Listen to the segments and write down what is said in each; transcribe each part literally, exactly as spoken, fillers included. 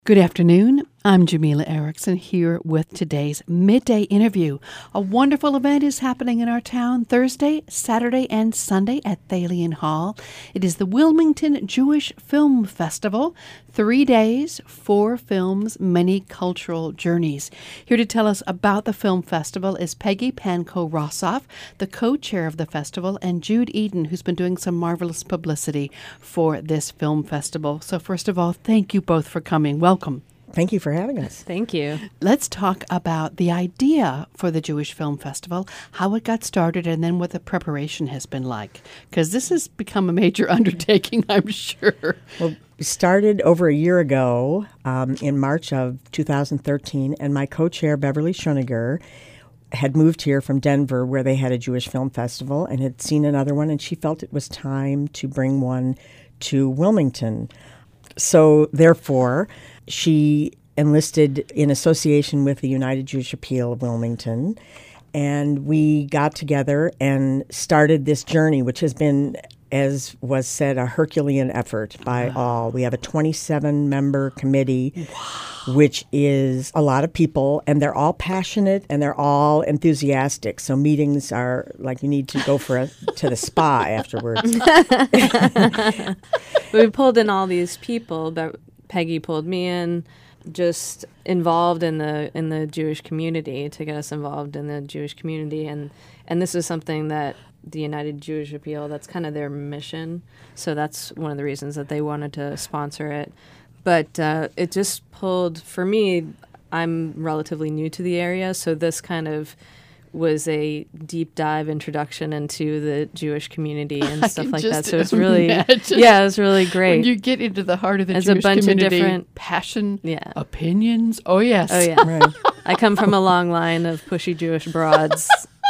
Good afternoon. I'm Jamila Erickson here with today's Midday Interview. A wonderful event is happening in our town Thursday, Saturday, and Sunday at Thalian Hall. It is the Wilmington Jewish Film Festival. Three days, four films, many cultural journeys. Here to tell us about the film festival is Peggy Pankow-Rossoff, the co-chair of the festival, and Jude Eden, who's been doing some marvelous publicity for this film festival. So first of all, thank you both for coming. Welcome. Thank you for having us. Thank you. Let's talk about the idea for the Jewish Film Festival, how it got started, and then what the preparation has been like. Because this has become a major undertaking, I'm sure. Well, we started over a year ago um, in March of two thousand thirteen, and my co-chair, Beverly Schoeniger, had moved here from Denver where they had a Jewish Film Festival and had seen another one, and she felt it was time to bring one to Wilmington. So, therefore, she enlisted in association with the United Jewish Appeal of Wilmington, and we got together and started this journey, which has been, as was said, a Herculean effort by wow. all. We have a twenty-seven member committee, wow. which is a lot of people, and they're all passionate and they're all enthusiastic. So meetings are like you need to go for a, to the spa afterwards. We pulled in all these people, but Peggy pulled me in, just involved in the in the Jewish community to get us involved in the Jewish community, and and this is something that the United Jewish Appeal, that's kind of their mission. So that's one of the reasons that they wanted to sponsor it. But uh, it just pulled, for me, I'm relatively new to the area, so this kind of was a deep dive introduction into the Jewish community and stuff like that. So it's really, imagine. yeah, it was really great. When you get into the heart of the As Jewish a bunch community, of different passion, yeah. opinions. Oh yes, oh yeah. Right. I come from a long line of pushy Jewish broads.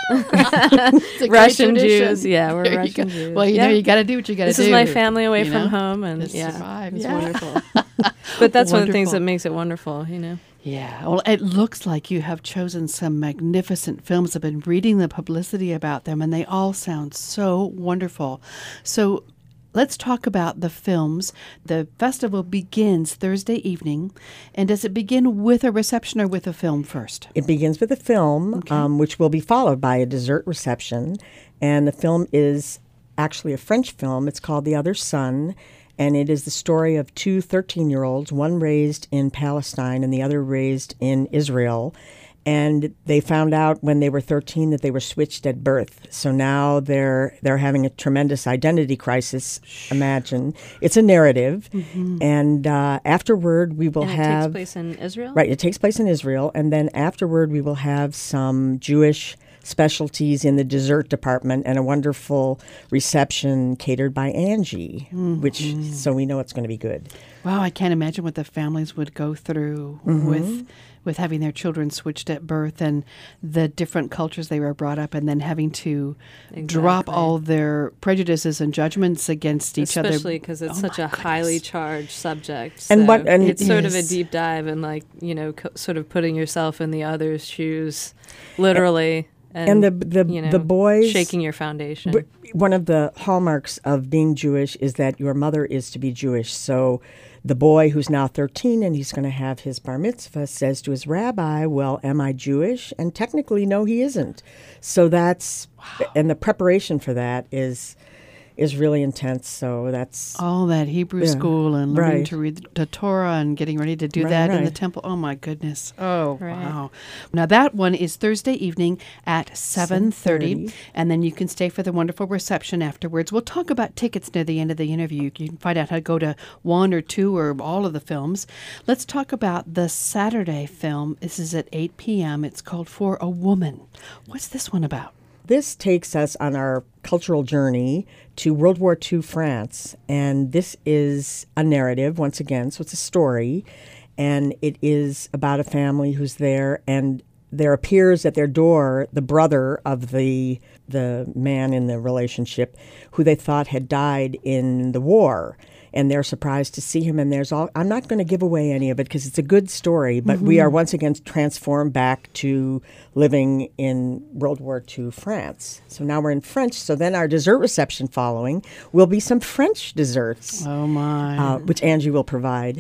Russian Jews, yeah, we're there Russian Jews. Well, you yeah. know, you got to do what you got to do. This is my family away you from know? home, and Just yeah, survive. it's yeah. wonderful. But that's wonderful. one of the things that makes it wonderful, you know. Yeah, well, it looks like you have chosen some magnificent films. I've been reading the publicity about them, and they all sound so wonderful. So let's talk about the films. The festival begins Thursday evening, and does it begin with a reception or with a film first? It begins with a film, okay. um, which will be followed by a dessert reception, and the film is actually a French film. It's called The Other Son. And it is the story of two thirteen-year-olds, one raised in Palestine and the other raised in Israel. And they found out when they were thirteen that they were switched at birth. So now they're they're having a tremendous identity crisis, imagine. It's a narrative. Mm-hmm. And uh, afterward, we will and it have... it takes place in Israel? Right, it takes place in Israel. And then afterward, we will have some Jewish specialties in the dessert department and a wonderful reception catered by Angie, mm-hmm. which so we know it's going to be good. Wow, I can't imagine what the families would go through mm-hmm. with with having their children switched at birth and the different cultures they were brought up, and then having to exactly. drop all their prejudices and judgments against each Especially other. Especially because it's oh such a goodness. highly charged subject. So and what and it's it sort is. of a deep dive and, like, you know, co- sort of putting yourself in the other's shoes, literally. And, And, and the the, you know, the boys shaking your foundation. B- one of the hallmarks of being Jewish is that your mother is to be Jewish. So the boy who's now thirteen and he's going to have his bar mitzvah says to his rabbi, well, am I Jewish? And technically, no, he isn't. So that's, wow. and the preparation for that is is really intense. So that's... all that Hebrew yeah, school and learning right. to read the Torah and getting ready to do right, that right. in the temple. Oh, my goodness. Oh, right. wow. Now, that one is Thursday evening at seven thirty, and then you can stay for the wonderful reception afterwards. We'll talk about tickets near the end of the interview. You can find out how to go to one or two or all of the films. Let's talk about the Saturday film. This is at eight p.m. It's called For a Woman. What's this one about? This takes us on our cultural journey to World War Two France, and this is a narrative, once again, so it's a story, and it is about a family who's there, and there appears at their door the brother of the the man in the relationship who they thought had died in the war. And they're surprised to see him. And there's all, I'm not going to give away any of it because it's a good story, but mm-hmm. we are once again transformed back to living in World War Two France. So now we're in French. So then our dessert reception following will be some French desserts. Oh, my. Uh, which Angie will provide.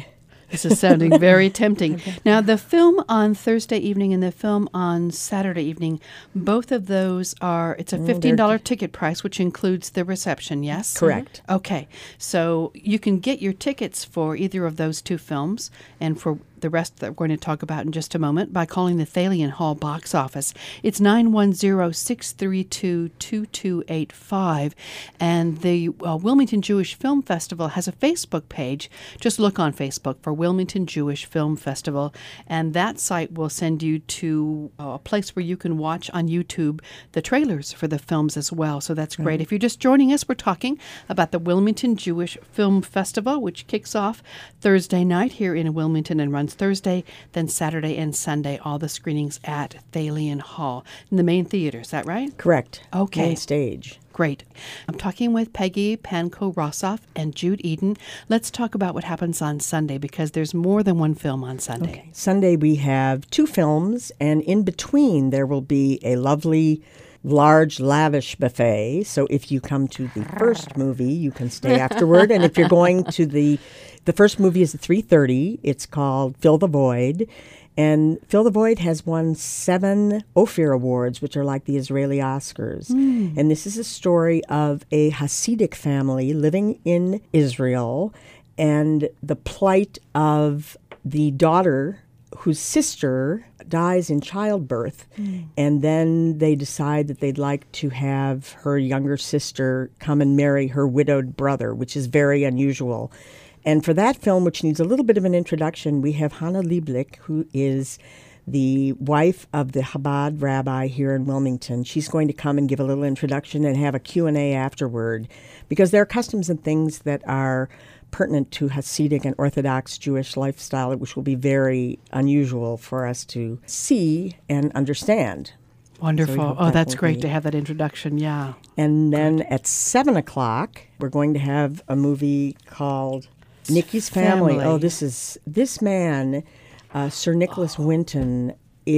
This is sounding very tempting. Now, the film on Thursday evening and the film on Saturday evening, both of those are, it's a fifteen dollars ticket price, which includes the reception, yes? Correct. Mm-hmm. Okay. So you can get your tickets for either of those two films and for the rest that we're going to talk about in just a moment by calling the Thalian Hall box office. It's nine one zero, six three two, two two eight five. And the uh, Wilmington Jewish Film Festival has a Facebook page. Just look on Facebook for Wilmington Jewish Film Festival, and that site will send you to uh, a place where you can watch on YouTube the trailers for the films as well. So that's great. Mm-hmm. If you're just joining us, we're talking about the Wilmington Jewish Film Festival, which kicks off Thursday night here in Wilmington and runs Thursday, then Saturday and Sunday, all the screenings at Thalian Hall in the main theater. Is that right? Correct. Okay. Main stage. Great. I'm talking with Peggy Pankow-Rossoff and Jude Eden. Let's talk about what happens on Sunday, because there's more than one film on Sunday. Okay. Sunday we have two films, and in between there will be a lovely, large, lavish buffet. So if you come to the first movie, you can stay afterward. And if you're going to the, the first movie is at three thirty. It's called Fill the Void. And Fill the Void has won seven Ophir Awards, which are like the Israeli Oscars. Mm. And this is a story of a Hasidic family living in Israel and the plight of the daughter whose sister dies in childbirth. Mm. And then they decide that they'd like to have her younger sister come and marry her widowed brother, which is very unusual. And for that film, which needs a little bit of an introduction, we have Hannah Lieblich, who is the wife of the Chabad rabbi here in Wilmington. She's going to come and give a little introduction and have a Q and A afterward, because there are customs and things that are pertinent to Hasidic and Orthodox Jewish lifestyle, which will be very unusual for us to see and understand. Wonderful. So oh, that that's great be. to have that introduction, yeah. And then Good. At seven o'clock, we're going to have a movie called Nikki's Family. Family. Oh, this is this man, uh, Sir Nicholas oh. Winton,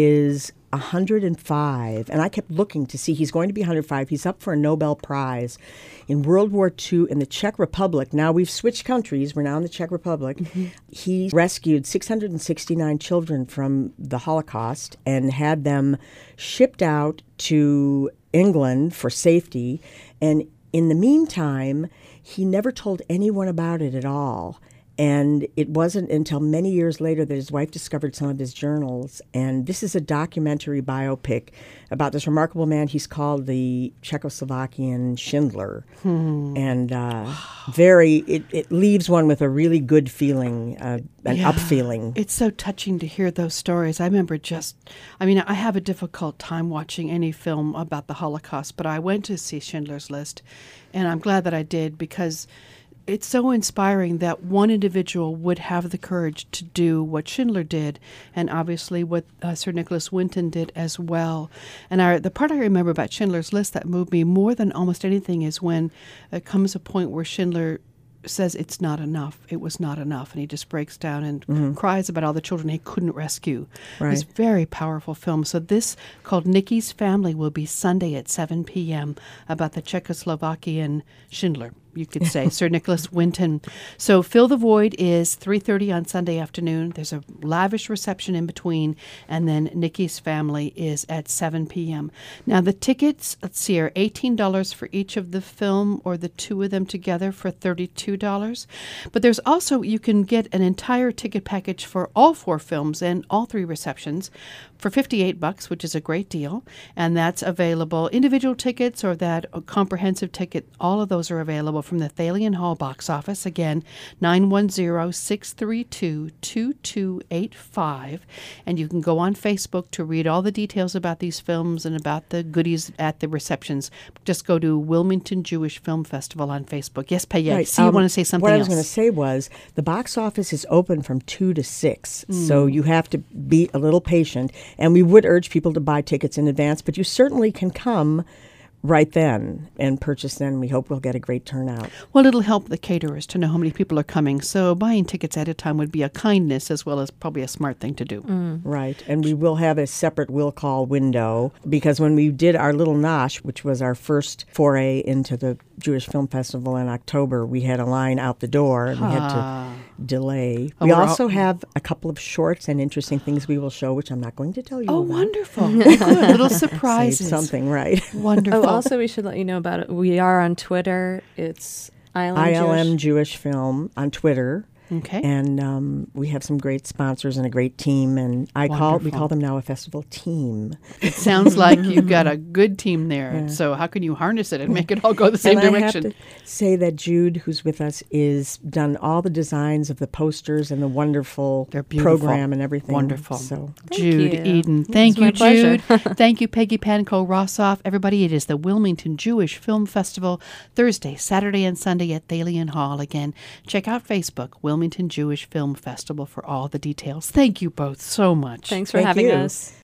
is one hundred five, and I kept looking to see he's going to be one hundred five. He's up for a Nobel Prize in World War Two in the Czech Republic. Now we've switched countries. We're now in the Czech Republic. Mm-hmm. He rescued six hundred sixty-nine children from the Holocaust and had them shipped out to England for safety. And in the meantime, he never told anyone about it at all. And it wasn't until many years later that his wife discovered some of his journals. And this is a documentary biopic about this remarkable man. He's called the Czechoslovakian Schindler. Hmm. And uh, very, it, it leaves one with a really good feeling, uh, an yeah. up feeling. It's so touching to hear those stories. I remember just, I mean, I have a difficult time watching any film about the Holocaust, but I went to see Schindler's List, and I'm glad that I did, because it's so inspiring that one individual would have the courage to do what Schindler did, and obviously what uh, Sir Nicholas Winton did as well. And I, the part I remember about Schindler's List that moved me more than almost anything is when it comes a point where Schindler says it's not enough. It was not enough. And he just breaks down and mm-hmm. cries about all the children he couldn't rescue. Right. It's a very powerful film. So this, called Nikki's Family, will be Sunday at seven p.m. about the Czechoslovakian Schindler, you could say, Sir Nicholas Winton. So Fill the Void is three thirty on Sunday afternoon. There's a lavish reception in between, and then Nikki's Family is at seven p.m. Now the tickets, let's see, are eighteen dollars for each of the film or the two of them together for thirty-two dollars. But there's also, you can get an entire ticket package for all four films and all three receptions for fifty-eight bucks, which is a great deal. And that's available, individual tickets or that comprehensive ticket, all of those are available from the Thalian Hall box office. Again, nine one zero, six three two, two two eight five. And you can go on Facebook to read all the details about these films and about the goodies at the receptions. Just go to Wilmington Jewish Film Festival on Facebook. Yes, Payette, right. see, you um, want to say something else? What I else? was going to say was the box office is open from two to six, Mm. so you have to be a little patient. And we would urge people to buy tickets in advance, but you certainly can come right then and purchase then. We hope we'll get a great turnout. Well, it'll help the caterers to know how many people are coming. So buying tickets at a time would be a kindness as well as probably a smart thing to do. Mm. Right. And we will have a separate will call window, because when we did our little nosh, which was our first foray into the Jewish Film Festival in October, we had a line out the door, and we had to delay. Oh, we we're also all- have a couple of shorts and interesting things we will show, which I'm not going to tell you Oh, about. wonderful. Good. Little Save surprises. something, right. Wonderful. Oh, also, we should let you know about it. We are on Twitter. It's I L M, I L M Jewish. Jewish Film on Twitter. Okay. And um, we have some great sponsors and a great team. And I call we Wonderful. call them now a festival team. It sounds like you've got a good team there. So how can you harness it and make it all go the same and direction? I have to say that Jude, who's with us, is done all the designs of the posters and the wonderful They're beautiful. program and everything. Wonderful. So Jude you. Eden. Thank my you, Jude. pleasure. Thank you, Peggy Pankow Rossoff. Everybody, it is the Wilmington Jewish Film Festival, Thursday, Saturday, and Sunday at Thalian Hall. Again, check out Facebook, Wilmington Jewish Film Festival, for all the details. Thank you both so much. Thanks for Thank having you. us.